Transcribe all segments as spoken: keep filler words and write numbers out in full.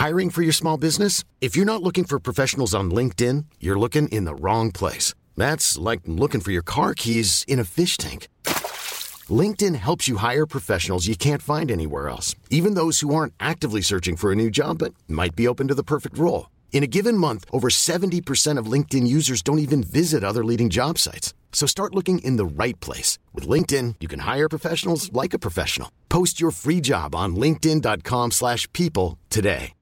Hiring for your small business? If you're not looking for professionals on LinkedIn, you're looking in the wrong place. That's like looking for your car keys in a fish tank. LinkedIn helps you hire professionals you can't find anywhere else, even those who aren't actively searching for a new job but might be open to the perfect role. In a given month, over seventy percent of LinkedIn users don't even visit other leading job sites. So start looking in the right place. With LinkedIn, you can hire professionals like a professional. Post your free job on linkedin dot com slash people today.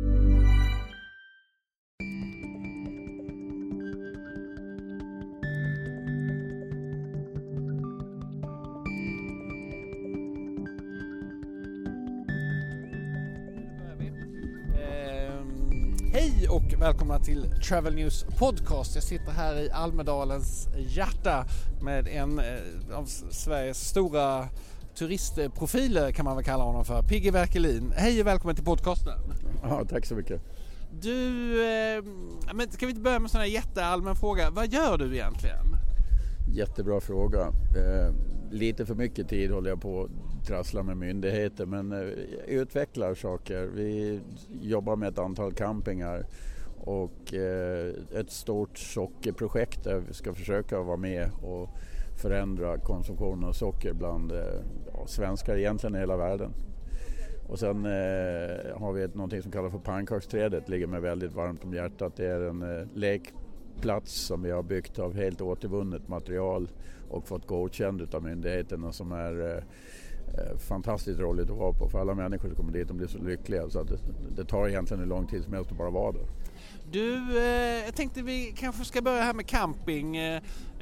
Hej och välkomna till Travel News Podcast. Jag sitter här i Almedalens hjärta med en av Sveriges stora turistprofiler, kan man väl kalla honom för, Pigge Werkelin. Hej och välkommen till podcasten. Ja, tack så mycket. Du, eh, men ska vi inte börja med en sån här jätteallmän fråga? Vad gör du egentligen? Jättebra fråga. Eh, lite för mycket tid håller jag på att trassla med myndigheter, men eh, utvecklar saker. Vi jobbar med ett antal campingar och eh, ett stort sockerprojekt där vi ska försöka vara med och förändra konsumtionen av socker bland eh, ja, svenskar egentligen i hela världen. Och sen eh, har vi ett, någonting som kallas för pannkaksträdet, ligger mig väldigt varmt om hjärtat. Det är en eh, lekplats som vi har byggt av helt återvunnet material och fått godkänd av myndigheterna, som är eh, fantastiskt roligt att vara på. För alla människor som kommer dit, de blir så lyckliga så att det, det tar egentligen en lång tid som helst att bara vara där. Du, eh, jag tänkte vi kanske ska börja här med camping. Eh,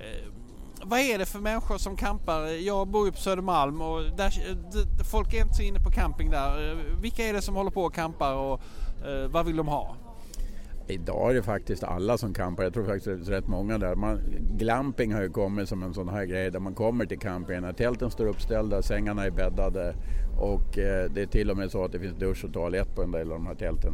vad är det för människor som campar? Jag bor ju på Södermalm och där, d- folk är inte så inne på camping där. Vilka är det som håller på och campar och eh, vad vill de ha? Idag är det faktiskt alla som campar. Jag tror faktiskt det är rätt många där. Man, glamping har ju kommit som en sån här grej där man kommer till campingen. Tälten står uppställda, sängarna är bäddade och eh, det är till och med så att det finns dusch och toalett på en del av de här tälten.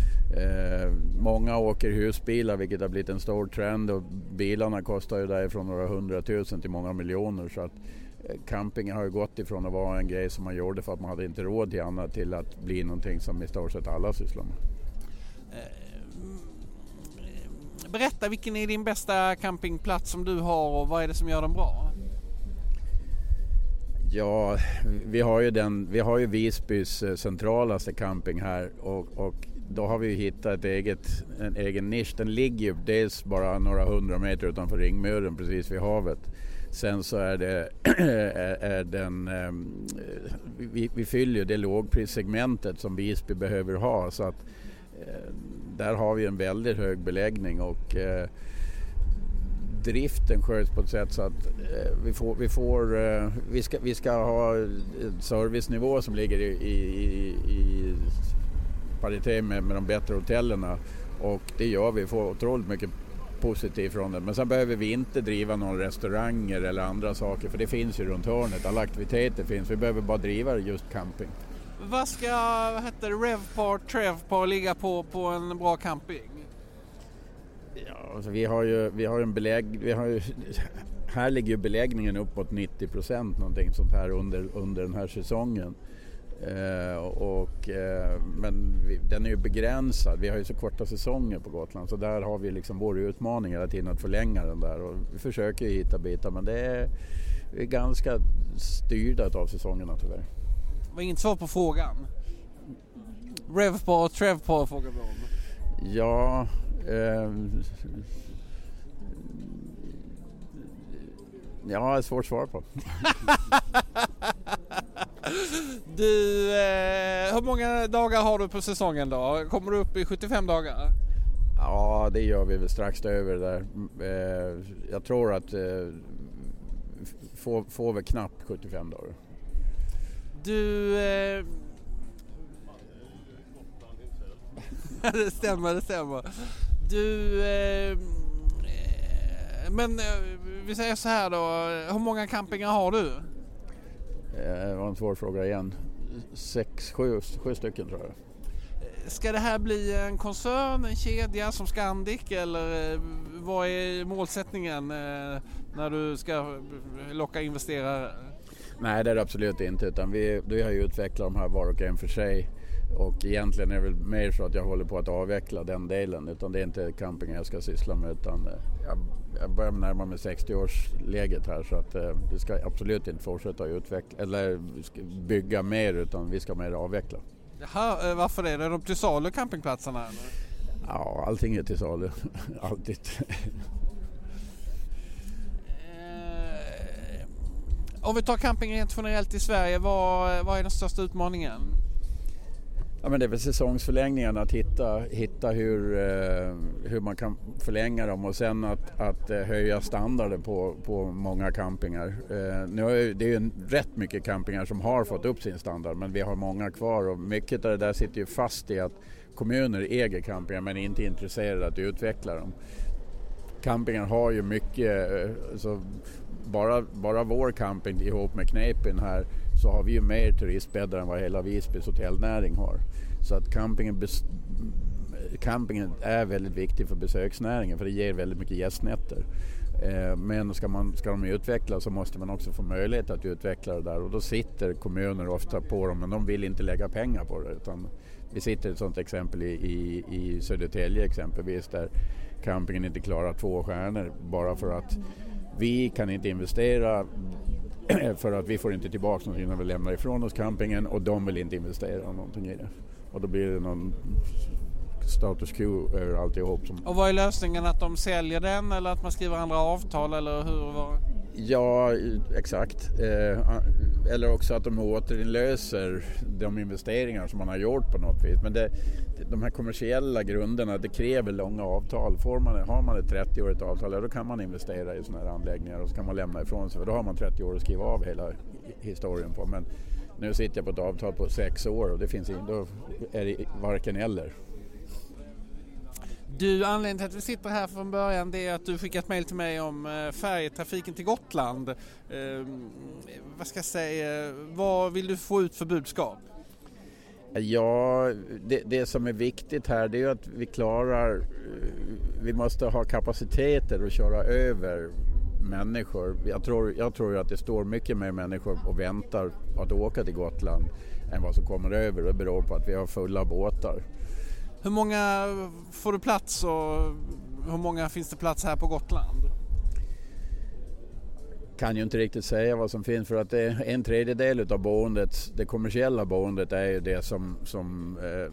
Eh, många åker husbilar, vilket har blivit en stor trend, och bilarna kostar ju därifrån några hundratusen till många miljoner, så att eh, campingen har ju gått ifrån att vara en grej som man gjorde för att man hade inte råd till annat till att bli någonting som i stort sett alla sysslar med. Berätta, vilken är din bästa campingplats som du har och vad är det som gör den bra? Ja, vi har ju, den, vi har ju Visbys centralaste camping här och, och då har vi hittat ett eget, en egen nisch. Den ligger ju dels bara några hundra meter utanför ringmuren precis vid havet. Sen så är det är, är den, vi, vi fyller ju det lågprissegmentet som Visby behöver ha, så att där har vi en väldigt hög beläggning och eh, driften sköts på ett sätt så att eh, vi får, vi, får eh, vi, ska, vi ska ha en servicenivå som ligger i, i, i paritet med, med de bättre hotellerna, och det gör vi, får otroligt mycket positivt från det. Men sen behöver vi inte driva några restauranger eller andra saker, för det finns ju runt hörnet, alla aktiviteter finns, vi behöver bara driva just camping. Vad ska, vad heter det, Revpar, Trevpar ligga på på en bra camping? Ja, alltså vi har ju vi har en belägg, vi har ju, här ligger ju beläggningen uppåt nittio procent någonting sånt här under under den här säsongen. Eh, och eh, men vi, den är ju begränsad. Vi har ju så korta säsonger på Gotland, så där har vi liksom vår utmaning hela tiden att förlänga den där, och vi försöker ju hitta bitar, men det är, vi är ganska styrda av säsongerna tyvärr. Det var inget svar på frågan. Revpar och Trevpar frågar vi om. Ja, eh, ja, ett svårt svar på. Du, eh, hur många dagar har du på säsongen då? Kommer du upp i sjuttiofem dagar? Ja, det gör vi väl strax över där. Eh, jag tror att eh, får, får vi knappt sjuttiofem dagar. Du... Eh... det stämmer, det stämmer. Du... Eh... Men eh, vi säger så här då. Hur många campingar har du? Det var en svår fråga igen. Sex, sju, sju stycken tror jag. Ska det här bli en koncern, en kedja som Scandic, eller vad är målsättningen när du ska locka investerare? Nej, det är det absolut inte, utan vi, vi har ju utvecklat de här var och en för sig. Och egentligen är det väl mer så att jag håller på att avveckla den delen, utan det är inte campingen jag ska syssla med, utan jag, jag börjar närma mig sextio-årsläget här, så att eh, det ska absolut inte fortsätta att utveckla eller bygga mer, utan vi ska mer avveckla. Jaha, varför det? Är de till salu campingplatserna? Eller? Ja, allting är till salu. Alltid. eh, om vi tar camping rent generellt i Sverige, vad, vad är den största utmaningen? Ja, men det är väl säsongsförlängningen, att hitta, hitta hur, eh, hur man kan förlänga dem, och sen att, att eh, höja standarden på, på många campingar. Eh, nu är det är ju rätt mycket campingar som har fått upp sin standard, men vi har många kvar, och mycket av det där sitter ju fast i att kommuner äger campingar men är inte intresserade att utveckla dem. Campingar har ju mycket, så bara, bara vår camping ihop med Kneipen här, så har vi ju mer turistbäddar än vad hela Visbys hotellnäring har. Så att campingen, bes, campingen är väldigt viktig för besöksnäringen, för det ger väldigt mycket gästnätter. Eh, men ska, man, ska de utveckla, så måste man också få möjlighet att utveckla det där, och då sitter kommuner ofta på dem, men de vill inte lägga pengar på det, utan vi sitter ett sådant exempel i, i, i Södertälje exempelvis, där campingen inte klarar två stjärnor bara för att vi kan inte investera, för att vi får inte tillbaka någonting när vi lämnar ifrån oss campingen, och de vill inte investera någonting i det. Och då blir det någon status quo över alltihop. Som... Och vad är lösningen? Att de säljer den, eller att man skriver andra avtal, eller hur? Var... Ja, exakt. Eh, eller också att de återinlöser de investeringar som man har gjort på något vis. Men det, de här kommersiella grunderna, det kräver långa avtal. Får man, har man ett trettio-årigt avtal, då kan man investera i sådana här anläggningar, och så kan man lämna ifrån sig. För då har man trettio år att skriva av hela historien på. Men nu sitter jag på ett avtal på sex år, och det finns in, då är det varken eller. Du, anledningen till att vi sitter här från början, det är att du skickat mejl till mig om eh, färjetrafiken till Gotland. Eh, vad ska jag säga, vad vill du få ut för budskap? Ja, det, det som är viktigt här, det är att vi klarar, vi måste ha kapaciteter att köra över människor. Jag tror, jag tror att det står mycket mer människor och väntar på att åka till Gotland än vad som kommer över. Det beror på att vi har fulla båtar. Hur många får du plats, och hur många finns det plats här på Gotland? Kan ju inte riktigt säga vad som finns, för att det är en tredjedel av boendet, det kommersiella boendet är ju det som, som eh,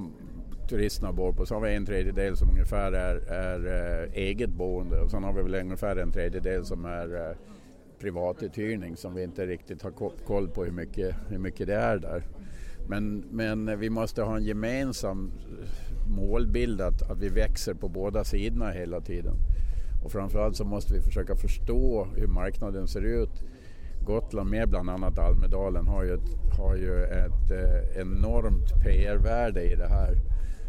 turisterna bor på. Så har vi en tredjedel som ungefär är, är eh, eget boende, och sen har vi väl ungefär en tredjedel som är eh, privatuthyrning, som vi inte riktigt har koll på hur mycket, hur mycket det är där. Men, men vi måste ha en gemensam målbild att, att vi växer på båda sidorna hela tiden. Och framförallt så måste vi försöka förstå hur marknaden ser ut. Gotland med bland annat Almedalen har ju ett, har ju ett eh, enormt P R-värde i det här.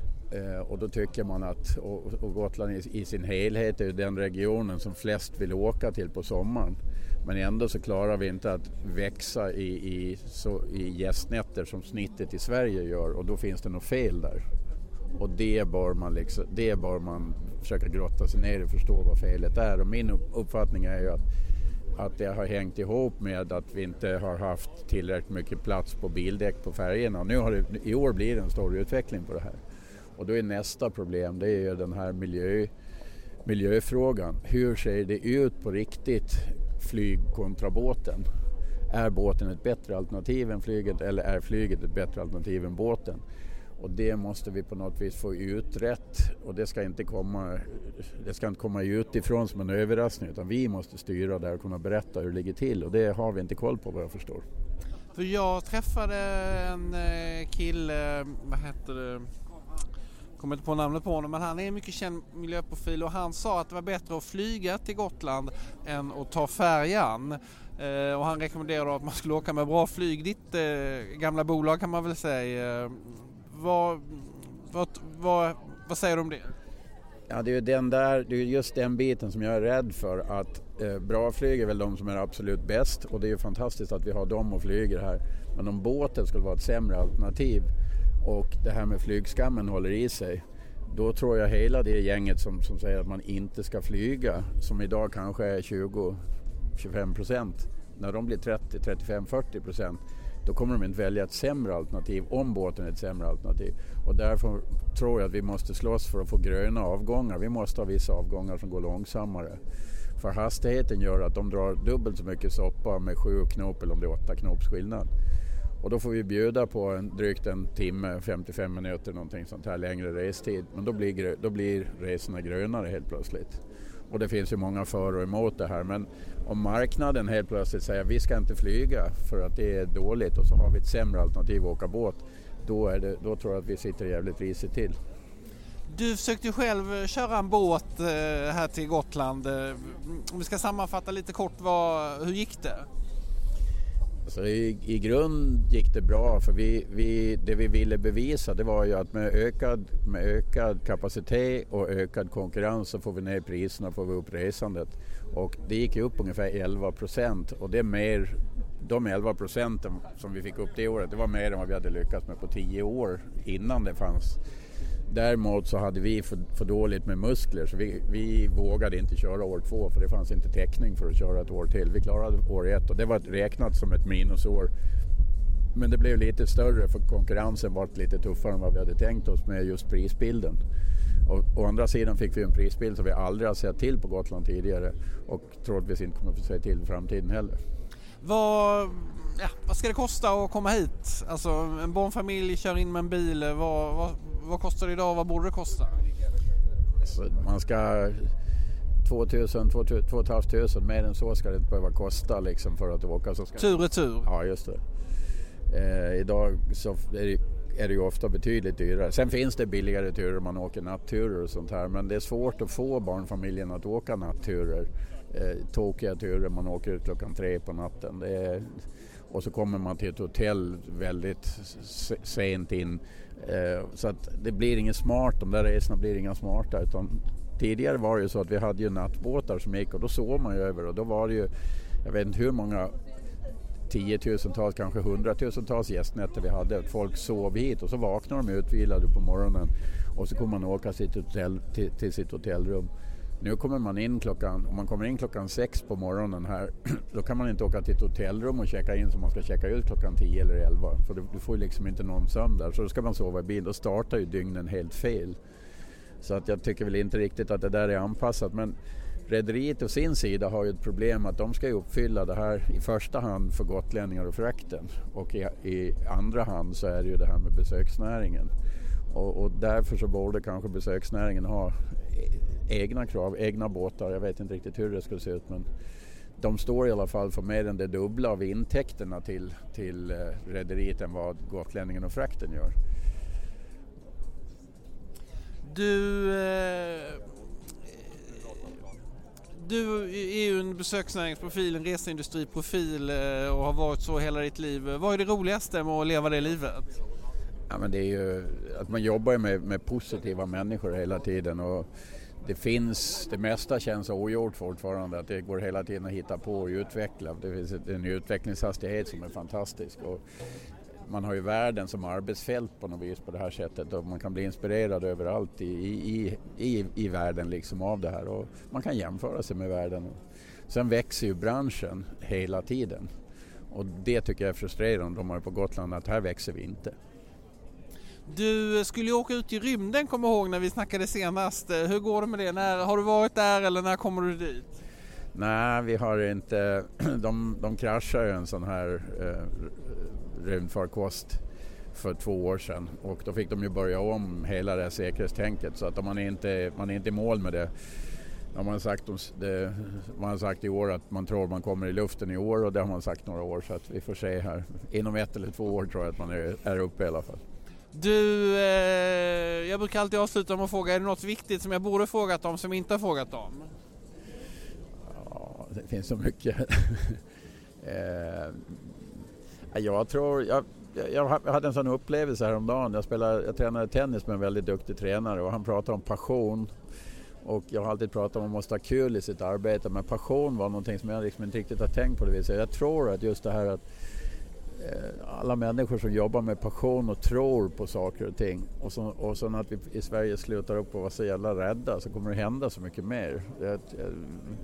Eh, och då tycker man att, och, och Gotland i, i sin helhet är ju den regionen som flest vill åka till på sommaren. Men ändå så klarar vi inte att växa i, i, så, i gästnätter som snittet i Sverige gör, och då finns det något fel där. Och det bör man, liksom, det bör man försöka grotta sig ner och förstå vad felet är. Och min uppfattning är ju att, att det har hängt ihop med att vi inte har haft tillräckligt mycket plats på bildäck på färgerna. Nu har det, i år blir det en stor utveckling på det här. Och då är nästa problem, det är ju den här miljö, miljöfrågan. Hur ser det ut på riktigt, flyg kontra båten? Är båten ett bättre alternativ än flyget, eller är flyget ett bättre alternativ än båten? Och det måste vi på något vis få utrett, och det ska inte komma, det ska inte komma utifrån som en överraskning, utan vi måste styra där och kunna berätta hur det ligger till, och det har vi inte koll på vad jag förstår. För jag träffade en kille, vad heter det, kommer inte på namnet på honom, men han är en mycket känd miljöprofil, och han sa att det var bättre att flyga till Gotland än att ta färjan. Eh, och han rekommenderade att man skulle åka med bra flyg. Ditt eh, gamla bolag kan man väl säga. Eh, vad, vad, vad, vad säger du om det? Ja, det är ju den där, det är just den biten som jag är rädd för, att eh, bra flyg är väl de som är absolut bäst, och det är ju fantastiskt att vi har dem och flyger här. Men om båten skulle vara ett sämre alternativ och det här med flygskammen håller i sig, då tror jag hela det gänget som, som säger att man inte ska flyga, som idag kanske är tjugo till tjugofem procent, när de blir trettio, trettiofem, fyrtio procent, då kommer de inte välja ett sämre alternativ om båten är ett sämre alternativ. Och därför tror jag att vi måste slåss för att få gröna avgångar. Vi måste ha vissa avgångar som går långsammare. För hastigheten gör att de drar dubbelt så mycket soppa med sju knop eller om det är åtta knops skillnad. Och då får vi bjuda på en, drygt en timme, femtiofem minuter, någonting sånt här längre restid. Men då blir, då blir resorna grönare helt plötsligt. Och det finns ju många för och emot det här. Men om marknaden helt plötsligt säger att vi ska inte flyga för att det är dåligt och så har vi ett sämre alternativ att åka båt. Då, är det, då tror jag att vi sitter jävligt risigt till. Du försökte ju själv köra en båt här till Gotland. Om vi ska sammanfatta lite kort, vad, hur gick det? Så i, i grund gick det bra, för vi, vi, det vi ville bevisa det var ju att med ökad, med ökad kapacitet och ökad konkurrens så får vi ner priserna och får vi upp resandet. Och det gick upp ungefär elva procent och det är mer, de elva procenten som vi fick upp det året, det var mer än vad vi hade lyckats med på tio år innan det fanns. Däremot så hade vi för, för dåligt med muskler så vi, vi vågade inte köra år två för det fanns inte täckning för att köra ett år till. Vi klarade år ett och det var räknat som ett minusår. Men det blev lite större för konkurrensen var lite tuffare än vad vi hade tänkt oss med just prisbilden. Och å andra sidan fick vi en prisbild som vi aldrig har sett till på Gotland tidigare och troligtvis inte kommer att få se till i framtiden heller. Vad, ja, vad ska det kosta att komma hit? Alltså en barnfamilj kör in med en bil, vad, vad, vad kostar det idag och vad borde det kosta? Så man ska tvåtusen, tvåtusen mer än så ska det inte behöva kosta liksom för att åka. Så ska... Tur och tur? Ja, just det. Eh, idag så är det, är det ju ofta betydligt dyrare. Sen finns det billigare turer, man åker natturer och sånt här. Men det är svårt att få barnfamiljen att åka natturer. Eh, tokiga turer, man åker ut klockan tre på natten. Det är, och så kommer man till ett hotell väldigt sent in. Eh, så att det blir inget smart, de där resorna blir inga smarta. Utan tidigare var det ju så att vi hade ju nattbåtar som gick och då sov man ju över. Och då var det ju, jag vet inte hur många tiotusentals, kanske hundratusentals gästnätter vi hade. Folk sov hit och så vaknade de utvilade på morgonen och så kommer man åka sitt hotell, till, till sitt hotellrum. Nu kommer man in klockan, om man kommer in klockan sex på morgonen här, då kan man inte åka till ett hotellrum och checka in som man ska checka ut klockan tio eller elva. För du, du får ju liksom inte någon sömn där. Så då ska man sova i bil, då startar ju dygnen helt fel. Så att jag tycker väl inte riktigt att det där är anpassat. Men rederiet och sin sida har ju ett problem att de ska ju uppfylla det här i första hand för gotlänningar och frakten. Och i, i andra hand så är det ju det här med besöksnäringen. Och, och därför så borde kanske besöksnäringen ha egna krav, egna båtar. Jag vet inte riktigt hur det skulle se ut, men de står i alla fall för mer än det dubbla av intäkterna till, till eh, rederiet än vad gotlänningen och frakten gör. Du, eh, du är ju en besöksnäringsprofil, en reseindustriprofil eh, och har varit så hela ditt liv. Vad är det roligaste med att leva det livet? Ja, men det är ju att man jobbar med, med positiva människor hela tiden och det finns, det mesta känns ogjort fortfarande, att det går hela tiden att hitta på och utveckla. Det finns en utvecklingshastighet som är fantastisk och man har ju världen som arbetsfält på något vis på det här sättet och man kan bli inspirerad överallt i, i, i, i världen liksom av det här och man kan jämföra sig med världen. Sen växer ju branschen hela tiden och det tycker jag är frustrerande. De har på Gotland att här växer vi inte. Du skulle ju åka ut i rymden, kommer ihåg när vi snackade senast. Hur går det med det? När, har du varit där eller när kommer du dit? Nej, vi har inte. De, de kraschade ju en sån här eh, rymdfarkost för två år sedan och då fick de ju börja om hela det här säkerhetstänket så att om man inte man är inte i mål med det. Man har sagt, det, man har sagt i år att man tror man kommer i luften i år och det har man sagt några år så att vi får se här. Inom ett eller två år tror jag att man är, är uppe i alla fall. Du, eh, jag brukar alltid avsluta med att fråga, är det något viktigt som jag borde frågat om som jag inte har frågat om? Ja, det finns så mycket. eh, jag tror, jag, jag hade en sån upplevelse häromdagen. Jag, spelade, jag tränade tennis med en väldigt duktig tränare och han pratade om passion. Och jag har alltid pratat om att man måste ha kul i sitt arbete, men passion var någonting som jag liksom inte riktigt har tänkt på det viset. Jag tror att just det här att alla människor som jobbar med passion och tror på saker och ting och så, och så att vi i Sverige slutar upp och vara så jävla rädda så kommer det hända så mycket mer. Jag, jag,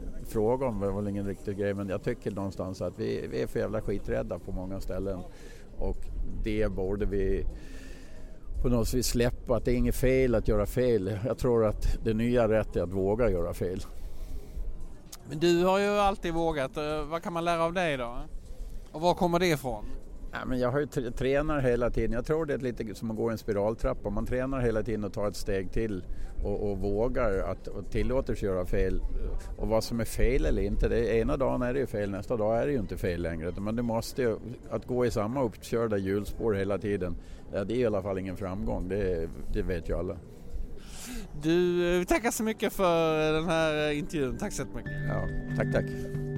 frågan var väl ingen riktig grej, men jag tycker någonstans att vi, vi är för jävla skiträdda på många ställen och det borde vi på något vis släppa, att det är inget fel att göra fel. Jag tror att det nya rätt är att våga göra fel. Men du har ju alltid vågat. Vad kan man lära av dig då? Och var kommer det ifrån? Ja, men jag har ju t- tränar hela tiden. Jag tror det är lite som att gå en spiraltrappa. Man tränar hela tiden och tar ett steg till och, och vågar att och tillåter sig göra fel. Och vad som är fel eller inte, det är, ena dagen är det ju fel, nästa dag är det ju inte fel längre. Men det måste ju, att gå i samma uppkörda hjulspår hela tiden, ja, det är i alla fall ingen framgång. Det, det vet ju alla. Du, vi tackar så mycket för den här intervjun. Tack så mycket. Ja, tack, tack.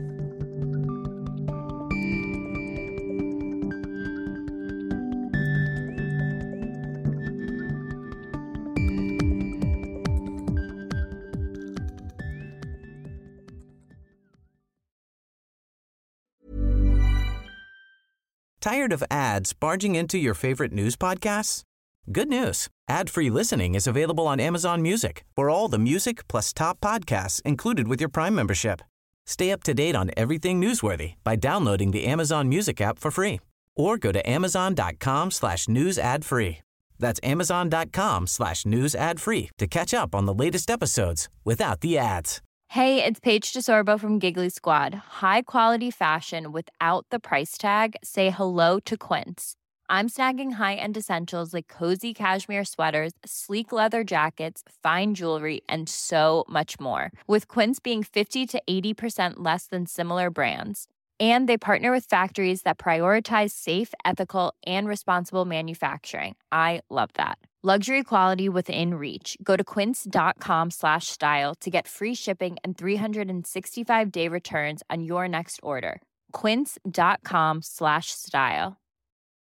Tired of ads barging into your favorite news podcasts? Good news. Ad-free listening is available on Amazon Music for all the music plus top podcasts included with your Prime membership. Stay up to date on everything newsworthy by downloading the Amazon Music app for free or go to amazon.com slash news ad free. That's amazon.com slash news ad free to catch up on the latest episodes without the ads. Hey, it's Paige DeSorbo from Giggly Squad. High quality fashion without the price tag. Say hello to Quince. I'm snagging high-end essentials like cozy cashmere sweaters, sleek leather jackets, fine jewelry, and so much more. With Quince being fifty to eighty percent less than similar brands. And they partner with factories that prioritize safe, ethical, and responsible manufacturing. I love that. Luxury quality within reach. Go to quince.com slash style to get free shipping and three sixty-five day returns on your next order. Quince.com slash style.